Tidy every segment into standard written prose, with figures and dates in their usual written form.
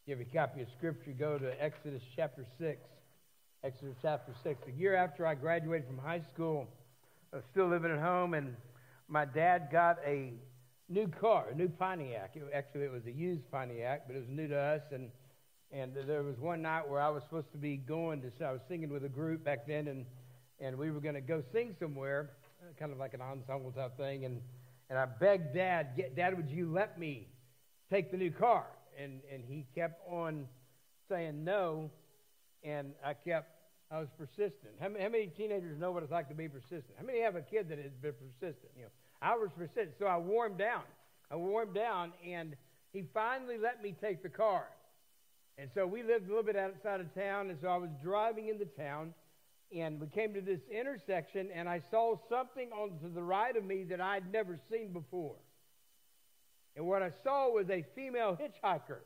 You have a copy of Scripture, go to Exodus chapter 6. Exodus chapter 6. A year after I graduated from high school, I was still living at home, and my dad got a new car, a new Pontiac. It was a used Pontiac, but it was new to us. And there was one night where I was supposed to be going to, I was singing with a group back then, and we were going to go sing somewhere, kind of like an ensemble type thing. And I begged Dad, would you let me take the new car? And he kept on saying no, and I was persistent. How many teenagers know what it's like to be persistent? How many have a kid that has been persistent? I was persistent, so I wore him down. And he finally let me take the car. And so we lived a little bit outside of town, and so I was driving into town, and we came to this intersection, and I saw something on to the right of me that I'd never seen before. And what I saw was a female hitchhiker.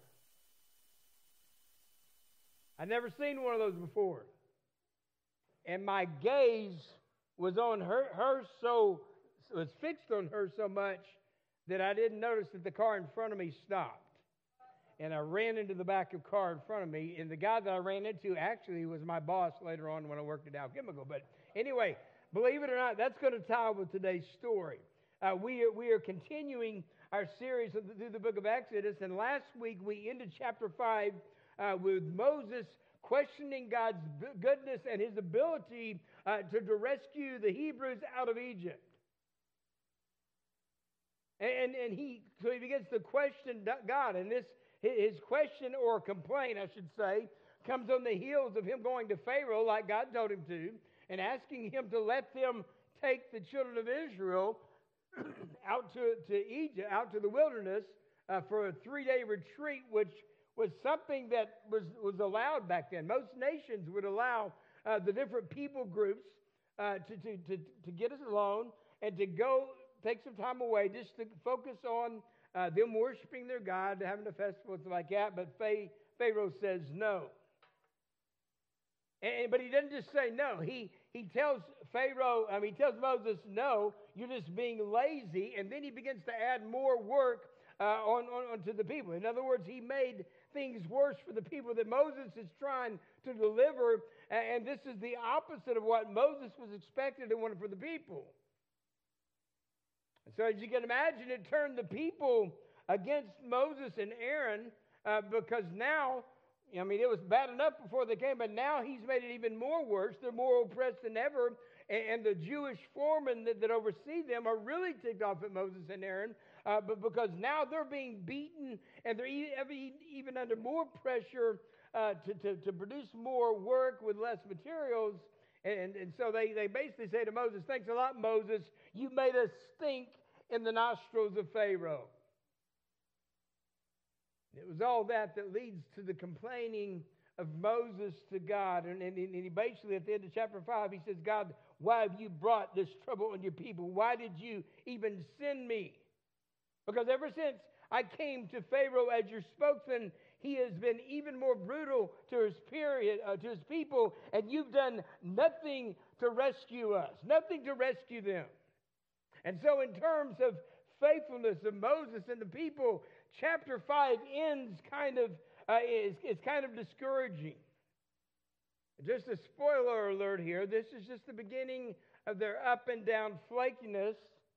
I'd never seen one of those before. And my gaze was on her was fixed on her so much that I didn't notice that the car in front of me stopped. And I ran into the back of the car in front of me. And the guy that I ran into actually was my boss later on when I worked at Dow Chemical. But anyway, believe it or not, that's going to tie with today's story. We are continuing our series through the book of Exodus. And last week we ended chapter 5 with Moses questioning God's goodness and his ability to rescue the Hebrews out of Egypt. And he begins to question God. And his question, or complaint, I should say, comes on the heels of him going to Pharaoh like God told him to, and asking him to let them take the children of Israel out to Egypt, out to the wilderness for a 3-day retreat, which was something that was allowed back then. Most nations would allow the different people groups to get us alone and to go take some time away just to focus on them worshiping their God, having a festival, stuff like that. But Pharaoh says no. But he doesn't just say no. He tells he tells Moses, no, you're just being lazy. And then he begins to add more work onto the people. In other words, he made things worse for the people that Moses is trying to deliver. And this is the opposite of what Moses was expected and wanted for the people. And so as you can imagine, it turned the people against Moses and Aaron because now, it was bad enough before they came, but now he's made it even more worse. They're more oppressed than ever. And the Jewish foremen that oversee them are really ticked off at Moses and Aaron but because now they're being beaten and they're even under more pressure to produce more work with less materials. And so they basically say to Moses, thanks a lot, Moses. You made us stink in the nostrils of Pharaoh. It was all that leads to the complaining of Moses to God. And he basically, at the end of chapter 5, he says, God, why have you brought this trouble on your people? Why did you even send me? Because ever since I came to Pharaoh as your spokesman, he has been even more brutal to his people, and you've done nothing to rescue us, nothing to rescue them. And so in terms of faithfulness of Moses and the people, chapter 5 ends is kind of discouraging. Just a spoiler alert here, this is just the beginning of their up and down flakiness.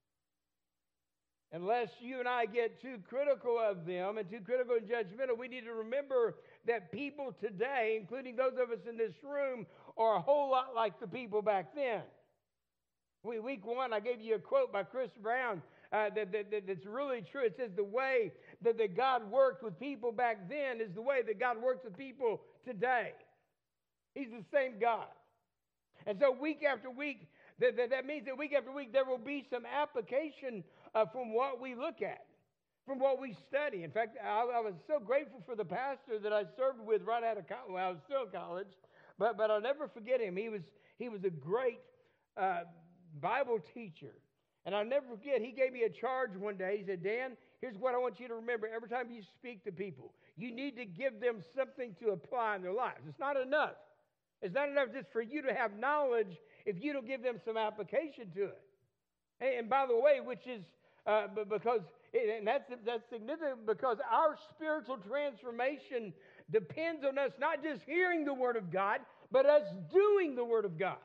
Unless you and I get too critical of them and too critical and judgmental, we need to remember that people today, including those of us in this room, are a whole lot like the people back then. Week 1, I gave you a quote by Chris Brown that's really true. It says the way that God worked with people back then is the way that God works with people today. He's the same God. And so week after week, that means that week after week there will be some application from what we look at, from what we study. In fact, I was so grateful for the pastor that I served with right out of college. Well, I was still in college, but I'll never forget him. He was a great Bible teacher. And I'll never forget, he gave me a charge one day. He said, Dan, here's what I want you to remember. Every time you speak to people, you need to give them something to apply in their lives. It's not enough. It's not enough just for you to have knowledge if you don't give them some application to it. And by the way, which is because And that's significant because our spiritual transformation depends on us not just hearing the Word of God, but us doing the Word of God.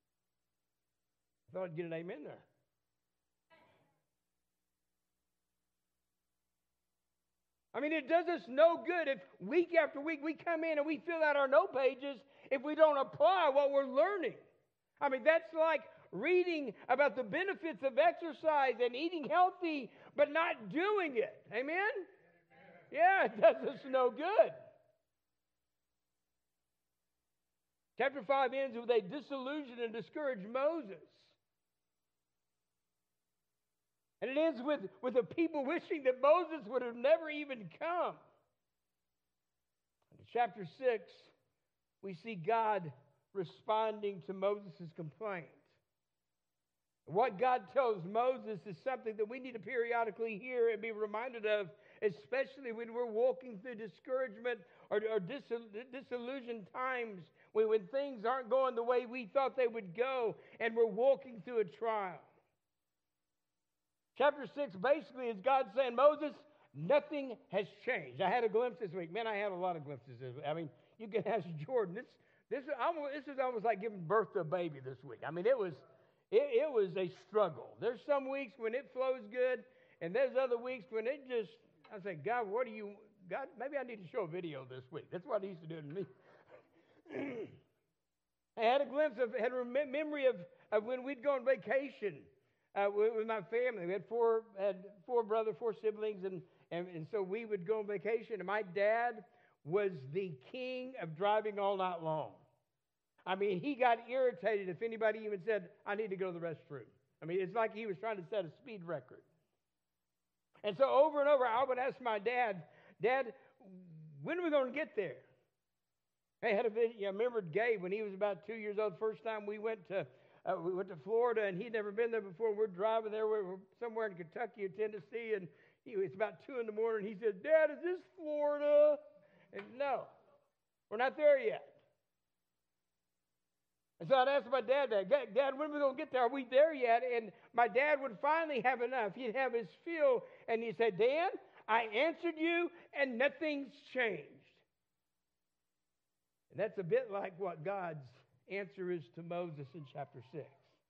I thought I'd get an amen there. I mean, it does us no good if week after week we come in and we fill out our note pages if we don't apply what we're learning. I mean, that's like reading about the benefits of exercise and eating healthy, but not doing it. Amen? Yeah, it does us no good. Chapter 5 ends with a disillusioned and discouraged Moses. And it ends with the people wishing that Moses would have never even come. In chapter 6, we see God responding to Moses' complaint. What God tells Moses is something that we need to periodically hear and be reminded of, especially when we're walking through discouragement or disillusioned times, when things aren't going the way we thought they would go and we're walking through a trial. Chapter 6 basically is God saying, Moses, nothing has changed. I had a glimpse this week. Man, I had a lot of glimpses this week. I mean, you can ask Jordan. This is almost like giving birth to a baby this week. I mean, it was a struggle. There's some weeks when it flows good, and there's other weeks when it just, I say, God, God, maybe I need to show a video this week. That's what he used to do to me. I had a memory of when we'd go on vacation with my family. We had four brothers, 4 siblings, and so we would go on vacation. And my dad was the king of driving all night long. I mean, he got irritated if anybody even said, I need to go to the restroom. I mean, it's like he was trying to set a speed record. And so over and over, I would ask my dad, Dad, when are we going to get there? I had a video. I remember Gabe when he was about 2 years old. The first time we went to Florida, and he'd never been there before. We're driving there. We're somewhere in Kentucky or Tennessee, and it's about 2 in the morning. He said, Dad, is this Florida? And no, we're not there yet. And so I'd ask my dad, Dad, when are we going to get there? Are we there yet? And my dad would finally have enough. He'd have his fill, and he said, Dan, I answered you, and nothing's changed. And that's a bit like what God's answer is to Moses in chapter 6.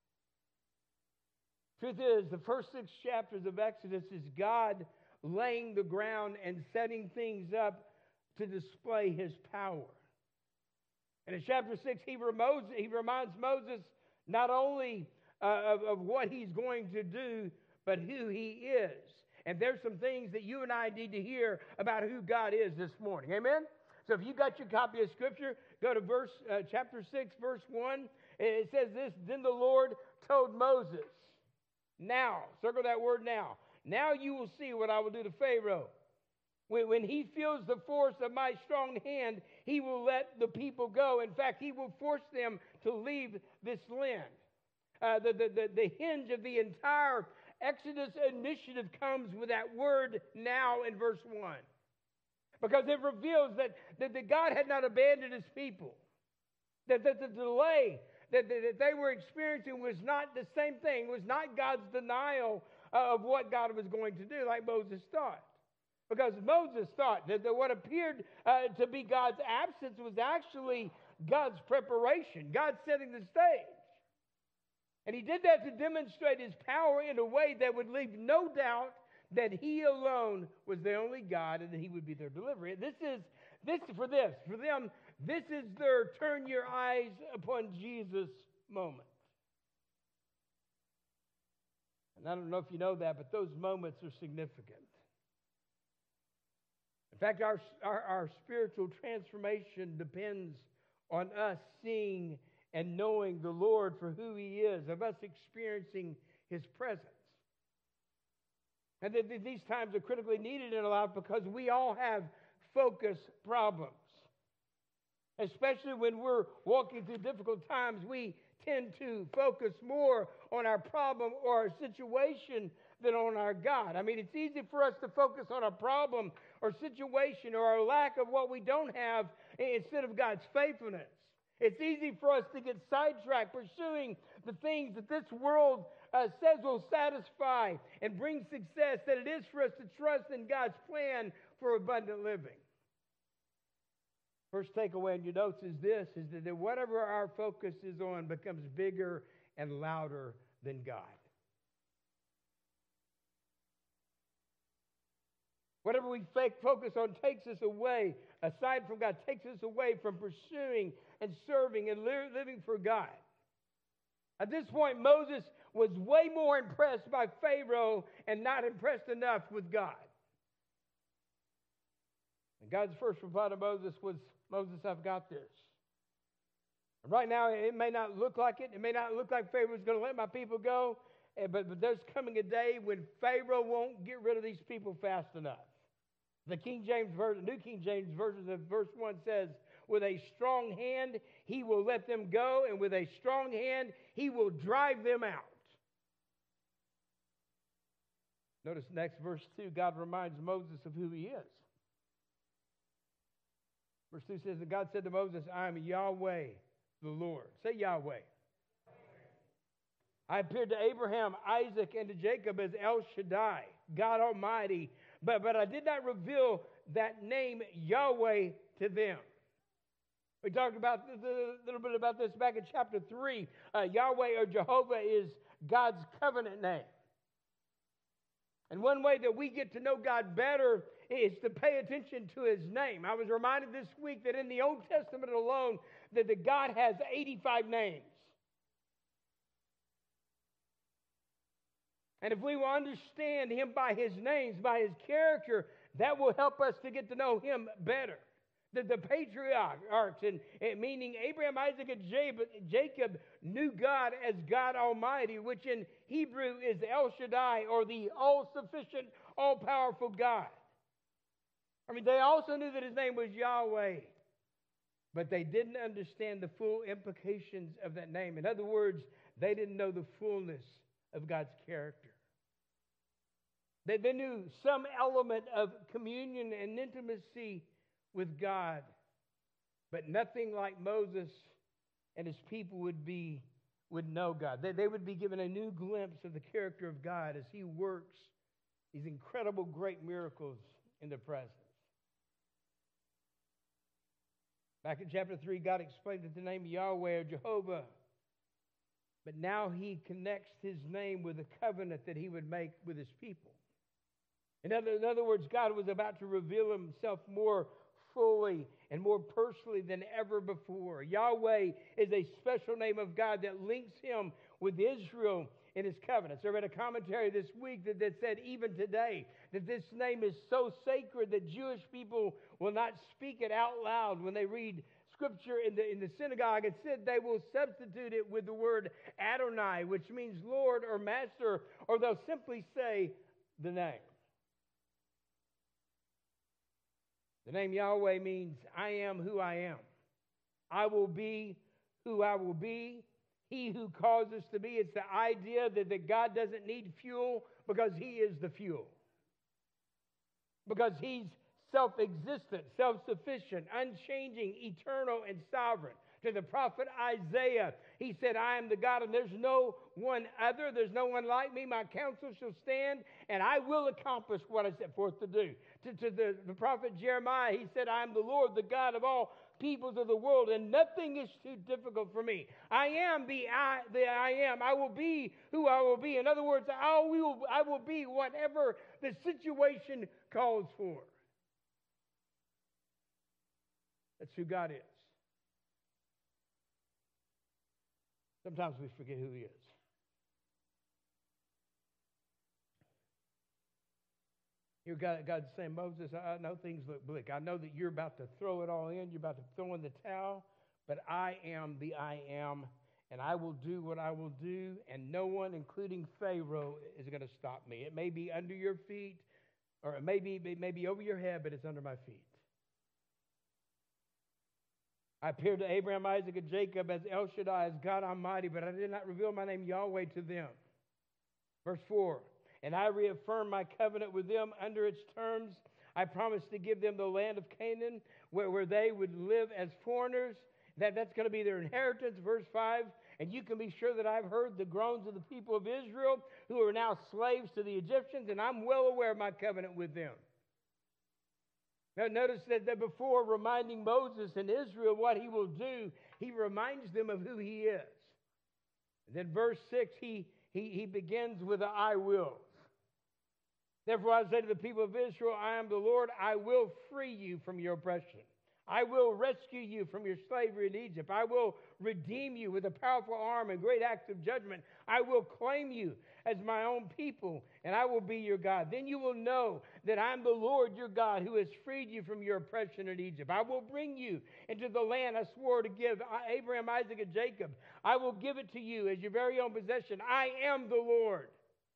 Truth is, the first 6 chapters of Exodus is God laying the ground and setting things up to display his power. And in chapter 6, he reminds Moses not only of what he's going to do, but who he is. And there's some things that you and I need to hear about who God is this morning. Amen? So if you got your copy of Scripture, go to chapter 6, verse 1. It says this, Then the Lord told Moses, now, circle that word now. Now you will see what I will do to Pharaoh. When he feels the force of my strong hand, he will let the people go. In fact, he will force them to leave this land. The hinge of the entire Exodus initiative comes with that word now in verse 1. Because it reveals that God had not abandoned his people. That the delay that they were experiencing was not the same thing. It was not God's denial of what God was going to do like Moses thought. Because Moses thought that what appeared to be God's absence was actually God's preparation, God setting the stage. And he did that to demonstrate his power in a way that would leave no doubt that he alone was the only God and that he would be their deliverer. For them, this is their turn your eyes upon Jesus moment. And I don't know if you know that, but those moments are significant. In fact, our spiritual transformation depends on us seeing and knowing the Lord for who he is, of us experiencing his presence. And that these times are critically needed in our life because we all have focus problems. Especially when we're walking through difficult times, we tend to focus more on our problem or our situation than on our God. I mean, it's easy for us to focus on a problem or situation or our lack of what we don't have instead of God's faithfulness. It's easy for us to get sidetracked pursuing the things that this world says will satisfy and bring success, that it is for us to trust in God's plan for abundant living. First takeaway in your notes is this, is that whatever our focus is on becomes bigger and louder than God. Whatever we focus on takes us away, aside from God, takes us away from pursuing and serving and living for God. At this point, Moses was way more impressed by Pharaoh and not impressed enough with God. And God's first reply to Moses was, Moses, I've got this. And right now, it may not look like it. It may not look like Pharaoh's going to let my people go. But there's coming a day when Pharaoh won't get rid of these people fast enough. The King James Version, New King James Version of verse 1 says, with a strong hand, he will let them go, and with a strong hand, he will drive them out. Notice next verse 2, God reminds Moses of who he is. Verse 2 says, and God said to Moses, I am Yahweh, the Lord. Say Yahweh. I appeared to Abraham, Isaac, and to Jacob as El Shaddai, God Almighty, but I did not reveal that name Yahweh to them. We talked about a little bit about this back in chapter 3. Yahweh or Jehovah is God's covenant name. And one way that we get to know God better is to pay attention to his name. I was reminded this week that in the Old Testament alone, that God has 85 names. And if we will understand him by his names, by his character, that will help us to get to know him better. The patriarchs, and meaning Abraham, Isaac, and Jacob, knew God as God Almighty, which in Hebrew is El Shaddai, or the all-sufficient, all-powerful God. I mean, they also knew that his name was Yahweh, but they didn't understand the full implications of that name. In other words, they didn't know the fullness of God's character. They knew some element of communion and intimacy with God, but nothing like Moses and his people would know God. They would be given a new glimpse of the character of God as he works these incredible great miracles in their presence. Back in chapter 3, God explained that the name Yahweh or Jehovah, but now he connects his name with a covenant that he would make with his people. In other words, God was about to reveal himself more fully and more personally than ever before. Yahweh is a special name of God that links him with Israel in his covenants. I read a commentary this week that said even today that this name is so sacred that Jewish people will not speak it out loud when they read Scripture in the synagogue. It said they will substitute it with the word Adonai, which means Lord or Master, or they'll simply say the name. The name Yahweh means I am who I am. I will be who I will be. He who calls us to be. It's the idea that God doesn't need fuel because he is the fuel. Because he's self-existent, self-sufficient, unchanging, eternal, and sovereign. To the prophet Isaiah, he said, I am the God and there's no one other. There's no one like me. My counsel shall stand and I will accomplish what I set forth to do. To the prophet Jeremiah, he said, I am the Lord, the God of all peoples of the world, and nothing is too difficult for me. I am the I am. I will be who I will be. In other words, I will be whatever the situation calls for. That's who God is. Sometimes we forget who he is. Here God's saying, Moses, I know things look bleak. I know that you're about to throw it all in. You're about to throw in the towel. But I am the I am, and I will do what I will do, and no one, including Pharaoh, is going to stop me. It may be under your feet, or it may be over your head, but it's under my feet. I appeared to Abraham, Isaac, and Jacob as El Shaddai, as God Almighty, but I did not reveal my name Yahweh to them. Verse 4, and I reaffirmed my covenant with them under its terms. I promised to give them the land of Canaan, where they would live as foreigners. That's going to be their inheritance. Verse 5, And you can be sure that I've heard the groans of the people of Israel who are now slaves to the Egyptians, and I'm well aware of my covenant with them. Now, notice that before reminding Moses and Israel what he will do, he reminds them of who he is. And then verse 6, he begins with the I wills. Therefore I say to the people of Israel, I am the Lord, I will free you from your oppression. I will rescue you from your slavery in Egypt. I will redeem you with a powerful arm and great acts of judgment. I will claim you as my own people, and I will be your God. Then you will know that I'm the Lord your God who has freed you from your oppression in Egypt. I will bring you into the land I swore to give Abraham, Isaac, and Jacob. I will give it to you as your very own possession. I am the Lord.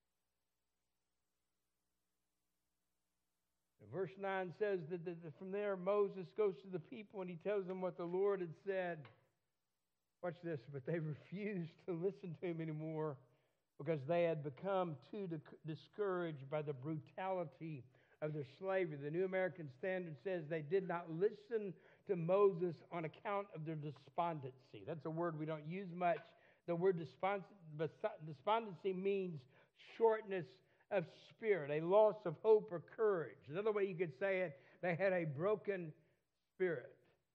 Verse 9 says that from there Moses goes to the people and he tells them what the Lord had said. Watch this. But they refused to listen to him anymore because they had become too discouraged by the brutality of their slavery. The New American Standard says they did not listen to Moses on account of their despondency. That's a word we don't use much. The word despondency means shortness of spirit, a loss of hope or courage. Another way you could say it, they had a broken spirit.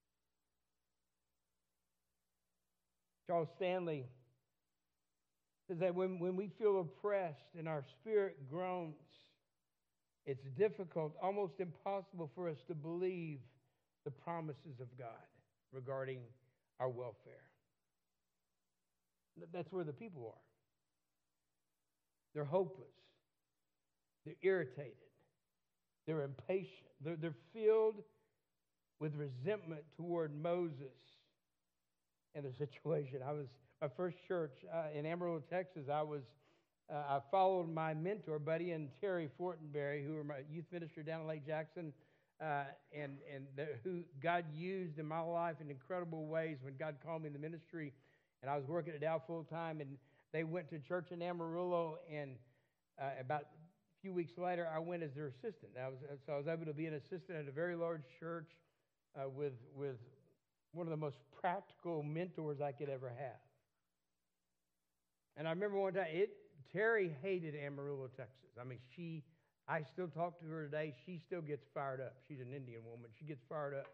Charles Stanley says that when we feel oppressed and our spirit groans, it's difficult, almost impossible for us to believe the promises of God regarding our welfare. That's where the people are. They're hopeless. They're irritated. They're impatient. They're filled with resentment toward Moses and the situation. My first church in Amarillo, Texas. I followed my mentor, Buddy and Terry Fortenberry, who were my youth minister down in Lake Jackson, who God used in my life in incredible ways when God called me in the ministry. And I was working at Dow full time, and they went to church in Amarillo, and about few weeks later, I went as their assistant. So I was able to be an assistant at a very large church with one of the most practical mentors I could ever have. And I remember one time, Terry hated Amarillo, Texas. I mean, I still talk to her today. She still gets fired up. She's an Indian woman. She gets fired up.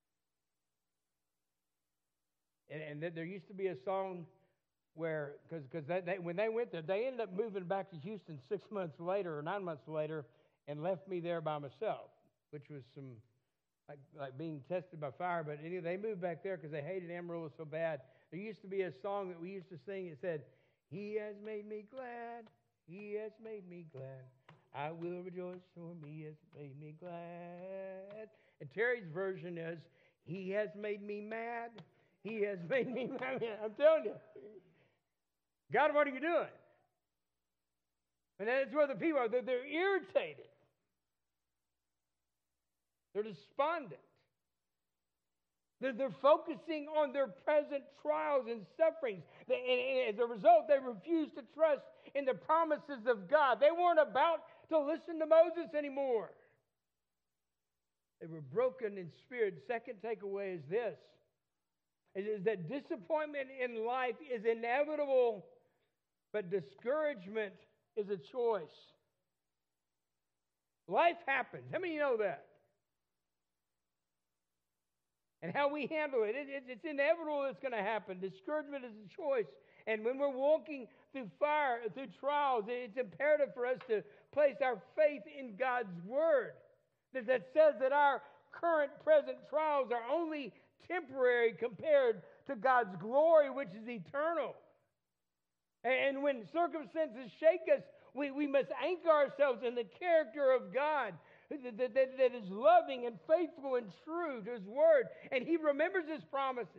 And there used to be a song where, because when they went there, they ended up moving back to Houston 6 months later or 9 months later and left me there by myself, which was some like being tested by fire. But anyway, they moved back there because they hated Amarillo so bad. There used to be a song that we used to sing. It said, "He has made me glad. He has made me glad. I will rejoice, for He has made me glad." And Terry's version is, "He has made me mad. He has made me mad." I'm telling you. God, what are you doing? And that's where the people are. They're irritated. They're despondent. They're focusing on their present trials and sufferings. And as a result, they refuse to trust in the promises of God. They weren't about to listen to Moses anymore. They were broken in spirit. Second takeaway is this. It is that disappointment in life is inevitable, but discouragement is a choice. Life happens. How many of you know that? And how we handle it, it's inevitable it's going to happen. Discouragement is a choice. And when we're walking through fire, through trials, it's imperative for us to place our faith in God's Word. That says that our current, present trials are only temporary compared to God's glory, which is eternal. And when circumstances shake us, we must anchor ourselves in the character of God that is loving and faithful and true to His Word. And He remembers His promises.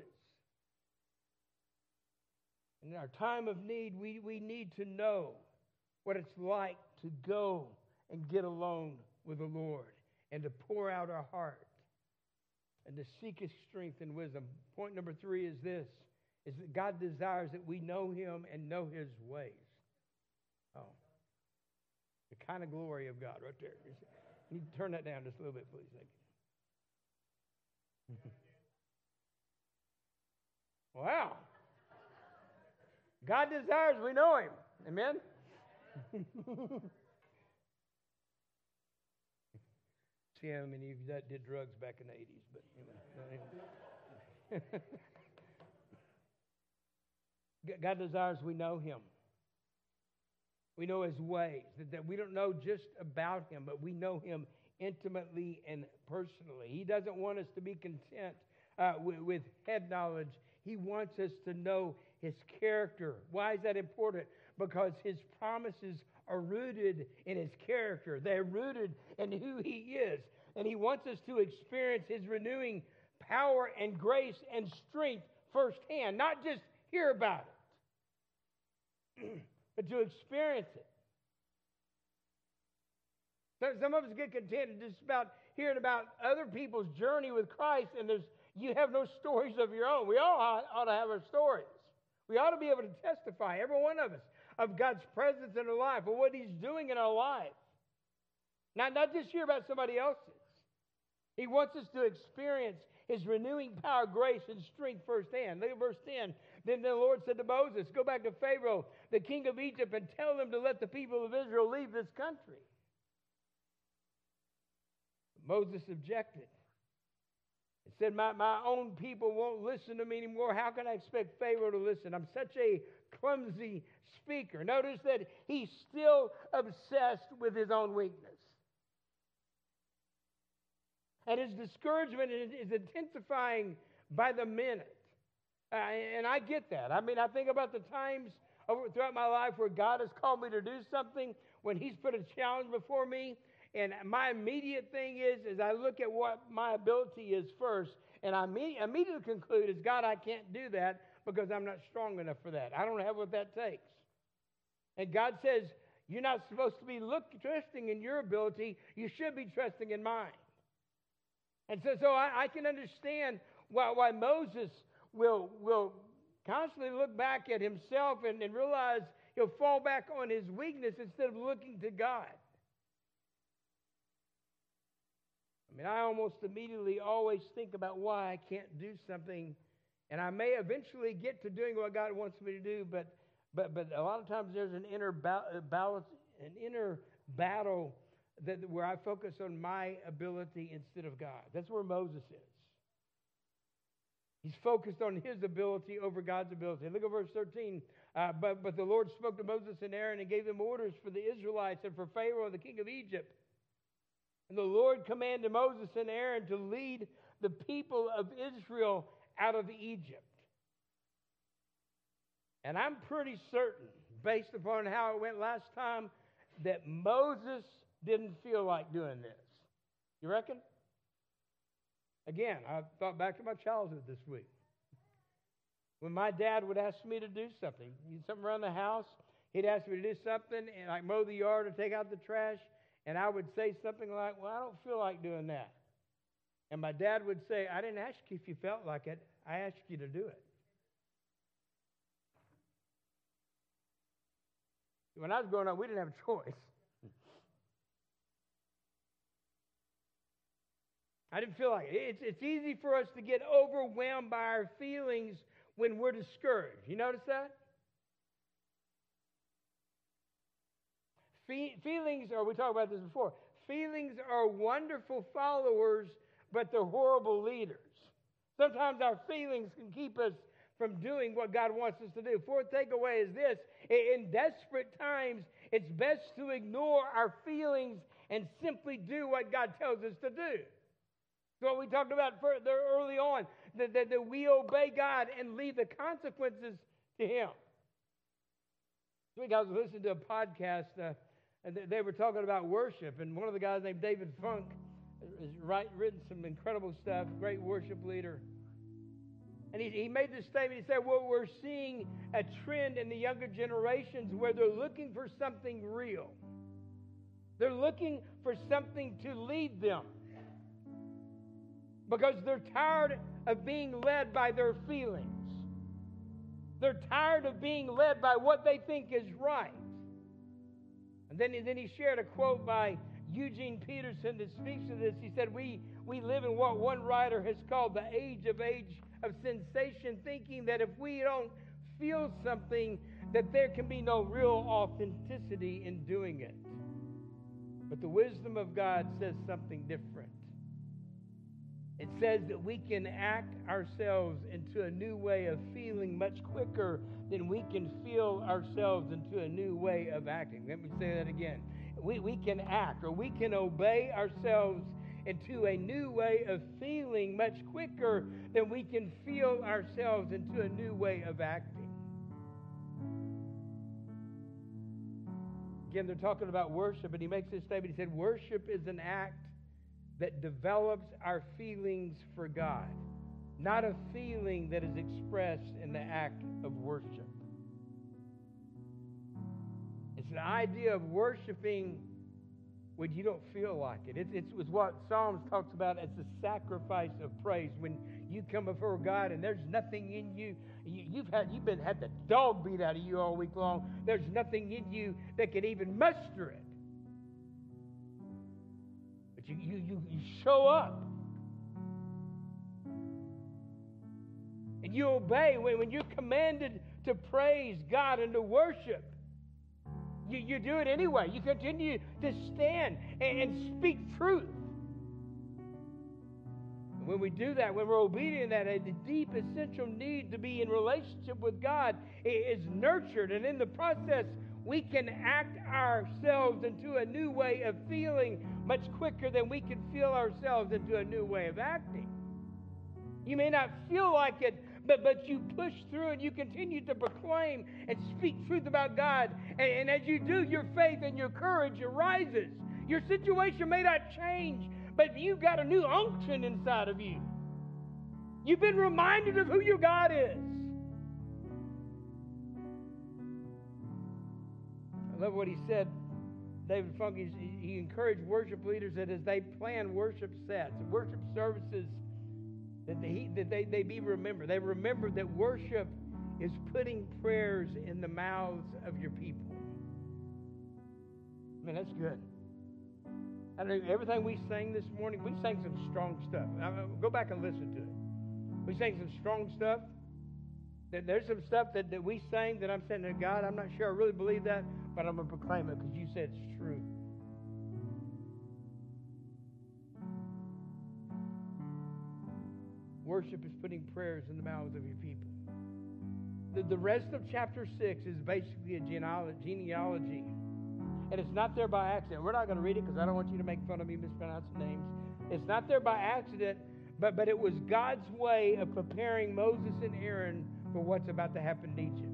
In our time of need, we need to know what it's like to go and get alone with the Lord and to pour out our heart and to seek His strength and wisdom. Point number 3 is this, is that God desires that we know Him and know His ways. Oh, the kind of glory of God right there. You need to turn that down just a little bit, please. Thank you. Wow. God desires we know Him. Amen? See how many of you that did drugs back in the 80s, but anyway. God desires we know Him. We know His ways, that we don't know just about Him, but we know Him intimately and personally. He doesn't want us to be content with head knowledge. He wants us to know His character. Why is that important? Because His promises are rooted in His character. They're rooted in who He is. And He wants us to experience His renewing power and grace and strength firsthand, not just hear about it, but to experience it. Some of us get content just about hearing about other people's journey with Christ, and you have no stories of your own. We all ought to have our stories. We ought to be able to testify, every one of us, of God's presence in our life, or what He's doing in our life. Not just hear about somebody else's. He wants us to experience His renewing power, grace, and strength firsthand. Look at verse 10. Then the Lord said to Moses, go back to Pharaoh, the king of Egypt, and tell them to let the people of Israel leave this country. Moses objected. He said, my own people won't listen to me anymore. How can I expect Pharaoh to listen? I'm such a clumsy speaker. Notice that he's still obsessed with his own weakness. And his discouragement is intensifying by the minute. And I get that. I mean, I think about the times throughout my life where God has called me to do something, when He's put a challenge before me, and my immediate thing is I look at what my ability is first, and I immediately conclude is, God, I can't do that because I'm not strong enough for that. I don't have what that takes. And God says, you're not supposed to be trusting in your ability. You should be trusting in mine. And so I can understand why Moses will constantly look back at himself and realize he'll fall back on his weakness instead of looking to God. I mean, I almost immediately always think about why I can't do something, and I may eventually get to doing what God wants me to do, but a lot of times there's an inner balance, an inner battle where I focus on my ability instead of God. That's where Moses is. He's focused on his ability over God's ability. Look at verse 13. But the Lord spoke to Moses and Aaron and gave them orders for the Israelites and for Pharaoh, the king of Egypt. And the Lord commanded Moses and Aaron to lead the people of Israel out of Egypt. And I'm pretty certain, based upon how it went last time, that Moses didn't feel like doing this. You reckon? Again, I thought back to my childhood this week. When my dad would ask me to do something around the house, he'd ask me to do something, and like mow the yard or take out the trash, and I would say something like, well, I don't feel like doing that. And my dad would say, I didn't ask you if you felt like it. I asked you to do it. When I was growing up, we didn't have a choice. I didn't feel like it. It's easy for us to get overwhelmed by our feelings when we're discouraged. You notice that? Feelings, or we talked about this before, feelings are wonderful followers, but they're horrible leaders. Sometimes our feelings can keep us from doing what God wants us to do. Fourth takeaway is this: in desperate times, it's best to ignore our feelings and simply do what God tells us to do. What we talked about further early on, that we obey God and leave the consequences to Him. This week I was listening to a podcast, and they were talking about worship, and one of the guys named David Funk has written some incredible stuff, great worship leader. And he made this statement. He said, well, we're seeing a trend in the younger generations where they're looking for something real. They're looking for something to lead them, because they're tired of being led by their feelings. They're tired of being led by what they think is right. And then he shared a quote by Eugene Peterson that speaks to this. He said, we live in what one writer has called the age of sensation thinking, that if we don't feel something, that there can be no real authenticity in doing it. But the wisdom of God says something different. It says that we can act ourselves into a new way of feeling much quicker than we can feel ourselves into a new way of acting. Let me say that again. We can act, or we can obey ourselves into a new way of feeling much quicker than we can feel ourselves into a new way of acting. Again, they're talking about worship, and he makes this statement. He said, worship is an act that develops our feelings for God, not a feeling that is expressed in the act of worship. It's an idea of worshiping when you don't feel like it. It's what Psalms talks about as the sacrifice of praise. When you come before God and there's nothing in you, you've had the dog beat out of you all week long. There's nothing in you that can even muster it. But you show up. And you obey when you're commanded to praise God and to worship. You do it anyway. You continue to stand and speak truth. When we do that, when we're obedient to that, the deep essential need to be in relationship with God is nurtured. And in the process, we can act ourselves into a new way of feeling much quicker than we can feel ourselves into a new way of acting. You may not feel like it, but you push through and you continue to proclaim and speak truth about God. And as you do, your faith and your courage arises. Your situation may not change, but you've got a new unction inside of you. You've been reminded of who your God is. I love what he said. David Funk, he encouraged worship leaders that as they plan worship sets, worship services, that they be remembered. They remember that worship is putting prayers in the mouths of your people. Man, that's good. I know everything we sang this morning, we sang some strong stuff. Go back and listen to it. We sang some strong stuff. There's some stuff that we sang that I'm saying to God, I'm not sure I really believe that, but I'm going to proclaim it because you said it's true. Worship is putting prayers in the mouths of your people. The rest of chapter 6 is basically a genealogy. And it's not there by accident. We're not going to read it because I don't want you to make fun of me mispronouncing names. It's not there by accident, but it was God's way of preparing Moses and Aaron for what's about to happen in Egypt.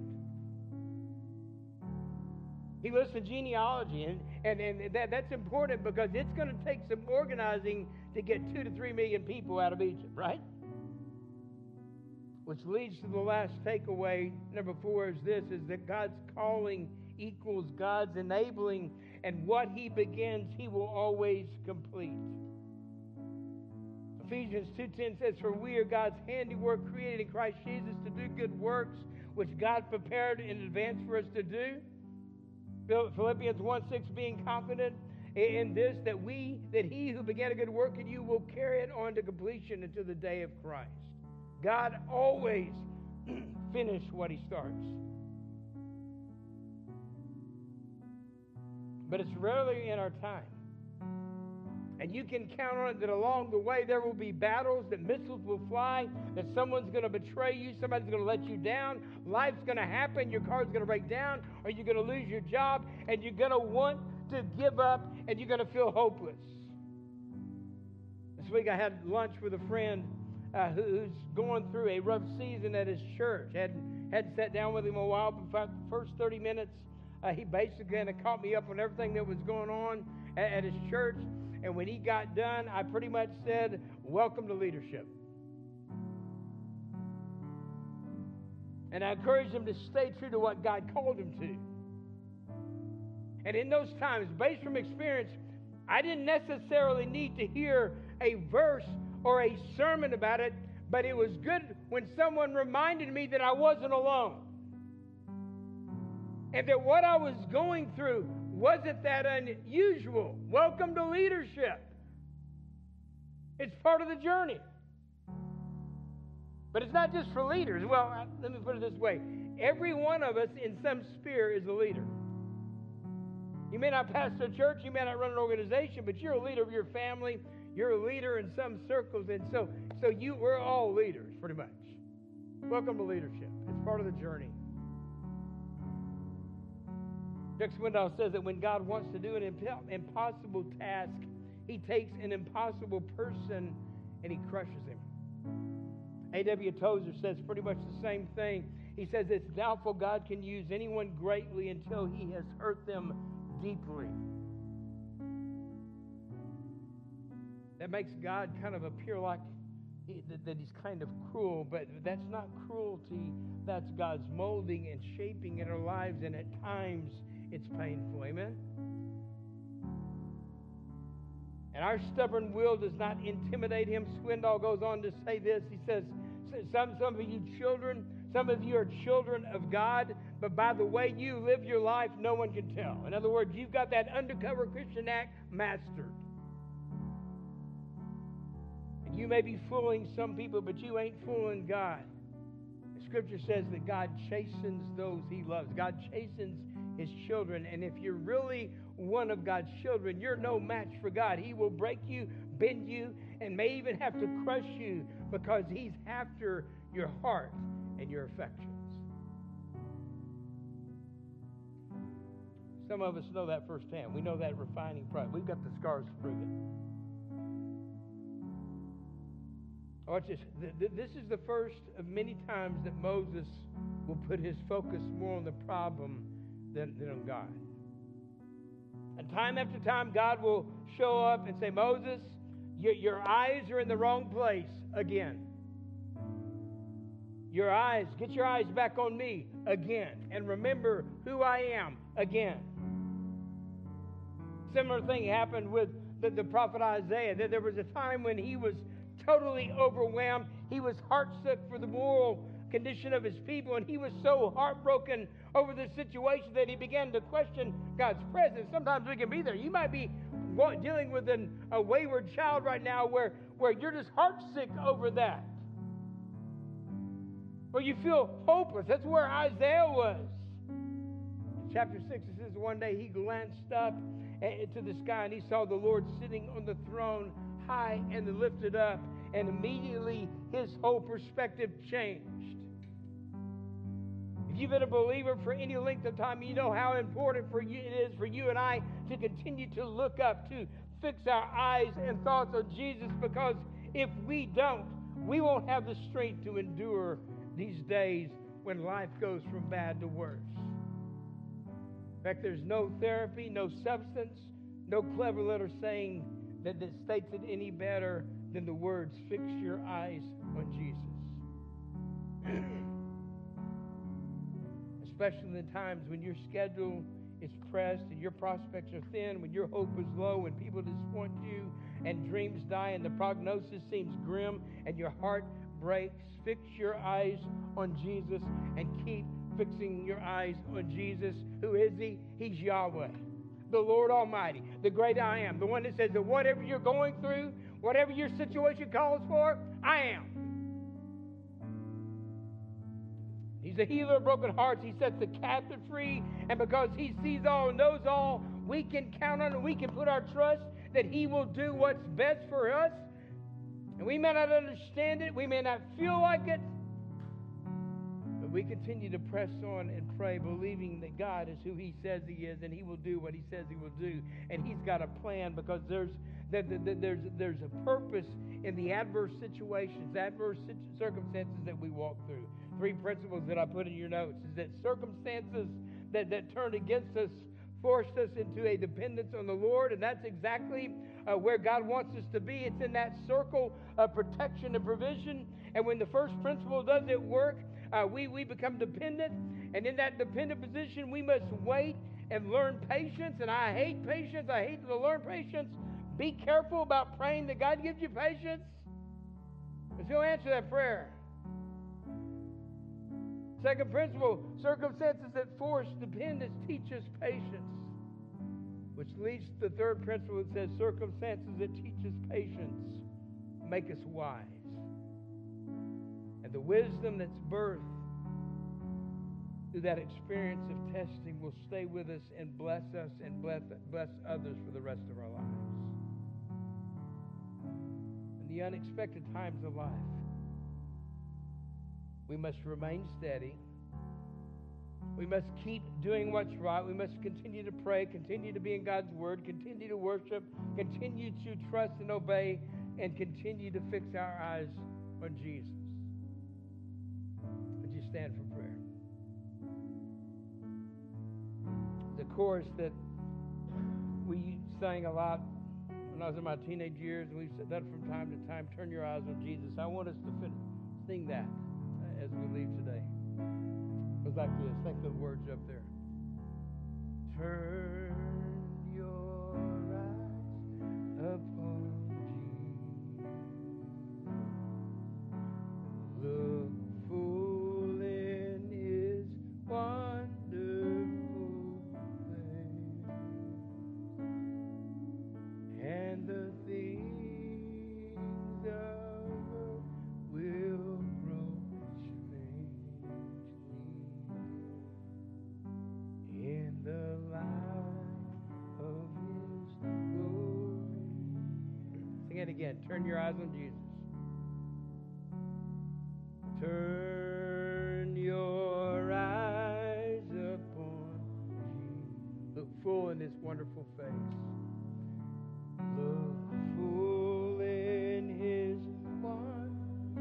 He lists the genealogy, and that's important because it's going to take some organizing to get 2 to 3 million people out of Egypt, right? Which leads to the last takeaway, number 4, is this, is that God's calling equals God's enabling, and what he begins, he will always complete. Ephesians 2:10 says, for we are God's handiwork created in Christ Jesus to do good works, which God prepared in advance for us to do. Philippians 1:6, being confident in this, that he who began a good work in you will carry it on to completion until the day of Christ. God always finishes what he starts. But it's rarely in our time. And you can count on it that along the way there will be battles, that missiles will fly, that someone's going to betray you, somebody's going to let you down, life's going to happen, your car's going to break down, or you're going to lose your job, and you're going to want to give up, and you're going to feel hopeless. This week I had lunch with a friend who's going through a rough season at his church. Hadn't sat down with him a while, but the first 30 minutes, he basically kind of caught me up on everything that was going on at his church. And when he got done, I pretty much said, welcome to leadership. And I encouraged him to stay true to what God called him to. And in those times, based from experience, I didn't necessarily need to hear a verse or a sermon about it, but it was good when someone reminded me that I wasn't alone. And that what I was going through wasn't that unusual. Welcome to leadership. It's part of the journey. But it's not just for leaders. Well, let me put it this way. Every one of us in some sphere is a leader. You may not pastor a church, you may not run an organization, but you're a leader of your family. You're a leader in some circles, and so we're all leaders, pretty much. Welcome to leadership. It's part of the journey. Chuck Swindoll says that when God wants to do an impossible task, He takes an impossible person and He crushes him. A.W. Tozer says pretty much the same thing. He says it's doubtful God can use anyone greatly until He has hurt them deeply. That makes God kind of appear like that He's kind of cruel, but that's not cruelty. That's God's molding and shaping in our lives, and at times it's painful. Amen? And our stubborn will does not intimidate Him. Swindoll goes on to say this. He says, some of you children, some of you are children of God, but by the way you live your life, no one can tell. In other words, you've got that undercover Christian act mastered. And you may be fooling some people, but you ain't fooling God. The Scripture says that God chastens those He loves. God chastens His children. And if you're really one of God's children, you're no match for God. He will break you, bend you, and may even have to crush you because He's after your heart and your affections. Some of us know that firsthand. We know that refining process. We've got the scars to prove it. Watch this. This is the first of many times that Moses will put his focus more on the problem than on God. And time after time, God will show up and say, Moses, your eyes are in the wrong place again. Get your eyes back on me again. And remember who I am again. Similar thing happened with the prophet Isaiah. There was a time when he was totally overwhelmed. He was heartsick for the moral condition of his people, and he was so heartbroken over the situation that he began to question God's presence. Sometimes we can be there. You might be dealing with a wayward child right now where you're just heartsick over that. Where you feel hopeless. That's where Isaiah was. In chapter 6, it says, one day he glanced up to the sky and he saw the Lord sitting on the throne, high and lifted up, and immediately his whole perspective changed. If you've been a believer for any length of time, you know how important it is for you and I to continue to look up, to fix our eyes and thoughts on Jesus, because if we don't, we won't have the strength to endure these days when life goes from bad to worse. In fact, there's no therapy, no substance, no clever letter saying that states it any better than the words, fix your eyes on Jesus. Especially in the times when your schedule is pressed and your prospects are thin, when your hope is low, when people disappoint you and dreams die and the prognosis seems grim and your heart breaks. Fix your eyes on Jesus and keep fixing your eyes on Jesus. Who is He? He's Yahweh, the Lord Almighty, the great I am, the one that says that whatever you're going through, whatever your situation calls for, I am. He's a healer of broken hearts. He sets the captive free. And because He sees all, knows all, we can count on and we can put our trust that He will do what's best for us. And we may not understand it. We may not feel like it. But we continue to press on and pray, believing that God is who He says He is, and He will do what He says He will do. And He's got a plan, because there's a purpose in the adverse situations, adverse circumstances that we walk through. 3 principles that I put in your notes is that circumstances that turn against us forced us into a dependence on the Lord, and that's exactly where God wants us to be. It's in that circle of protection and provision. And when the first principle doesn't work, we become dependent. And in that dependent position, we must wait and learn patience. And I hate patience. I hate to learn patience. Be careful about praying that God gives you patience, because He'll answer that prayer. Second principle, circumstances that force dependence teach us patience. Which leads to the third principle that says circumstances that teach us patience make us wise. And the wisdom that's birthed through that experience of testing will stay with us and bless us and bless others for the rest of our lives. In the unexpected times of life, we must remain steady. We must keep doing what's right. We must continue to pray, continue to be in God's Word, continue to worship, continue to trust and obey, and continue to fix our eyes on Jesus. Would you stand for prayer? The chorus that we sang a lot when I was in my teenage years, and we've said that from time to time, turn your eyes on Jesus. I want us to sing that as we leave today. It goes like this. Think the words up there. Turn your eyes upon Jesus. Look full in His wonderful face, and the things of earth will grow strangely in the light of His glory. Sing it again. Turn your eyes on Jesus. Turn your eyes upon Jesus. Look full in His wonderful face. Look full in His wonder,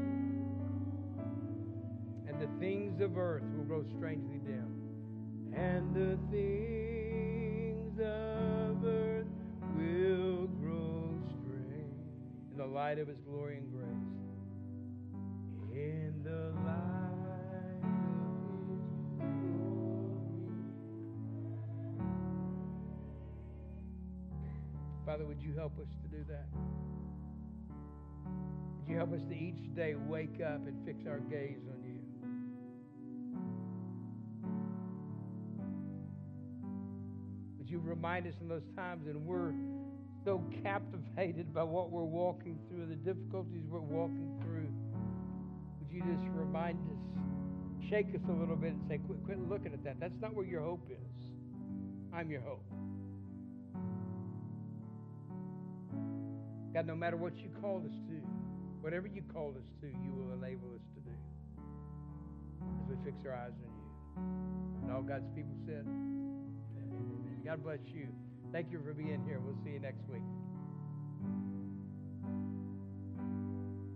and the things of earth will grow strangely dim. And the things of earth will grow strange in the light of His glory and grace. In the light of His glory. Father, would you help us to do that? Would you help us to each day wake up and fix our gaze on you? Would you remind us in those times when we're so captivated by what we're walking through, the difficulties we're walking through? Would you just remind us, shake us a little bit and say, quit looking at that. That's not where your hope is. I'm your hope. God, no matter what you called us to, whatever you called us to, you will enable us to do as we fix our eyes on you. And all God's people said, amen. God bless you. Thank you for being here. We'll see you next week.